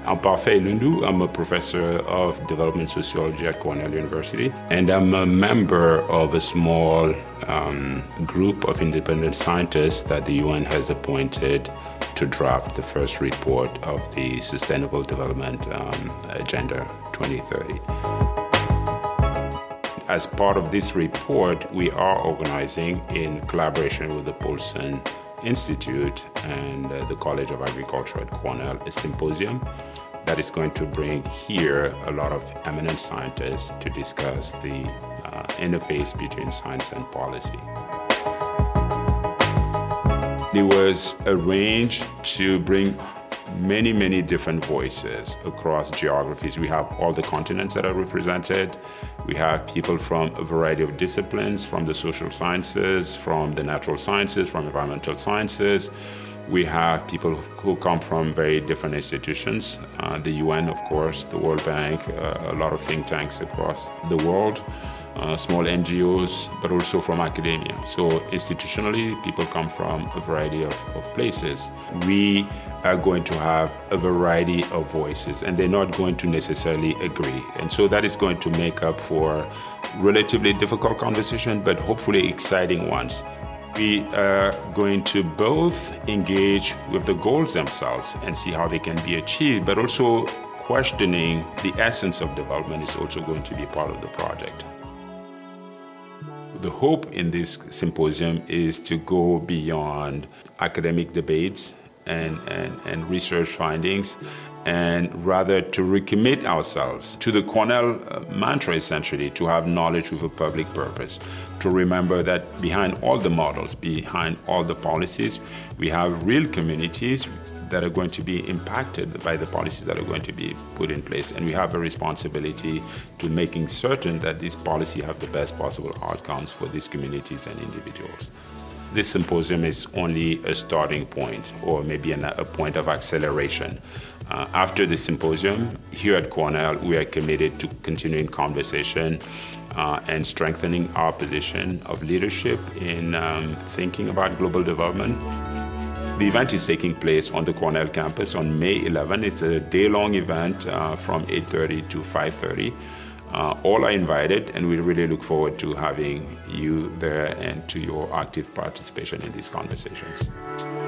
I'm Parfait Lundu. I'm a professor of development sociology at Cornell University, and I'm a member of a small group of independent scientists that the UN has appointed to draft the first report of the Sustainable Development Agenda 2030. As part of this report, we are organizing, in collaboration with the Paulson Institute and the College of Agriculture at Cornell, a symposium that is going to bring here a lot of eminent scientists to discuss the interface between science and policy. It was arranged to bring many different voices across geographies. We have all the continents that are represented. We have people from a variety of disciplines, from the social sciences, from the natural sciences, from environmental sciences. We have people who come from very different institutions, the UN, of course, the World Bank, a lot of think tanks across the world, small NGOs, but also from academia. So institutionally, people come from a variety of places. We are going to have a variety of voices, and they're not going to necessarily agree. And so that is going to make up for relatively difficult conversation, but hopefully exciting ones. We are going to both engage with the goals themselves and see how they can be achieved, but also questioning the essence of development is also going to be part of the project. The hope in this symposium is to go beyond academic debates and research findings, and rather to recommit ourselves to the Cornell mantra, essentially, to have knowledge with a public purpose, to remember that behind all the models, behind all the policies, we have real communities that are going to be impacted by the policies that are going to be put in place. And we have a responsibility to making certain that these policies have the best possible outcomes for these communities and individuals. This symposium is only a starting point, or maybe a point of acceleration. After the symposium, here at Cornell, we are committed to continuing conversation and strengthening our position of leadership in thinking about global development. The event is taking place on the Cornell campus on May 11. It's a day-long event from 8:30 to 5:30. All are invited, and we really look forward to having you there and to your active participation in these conversations.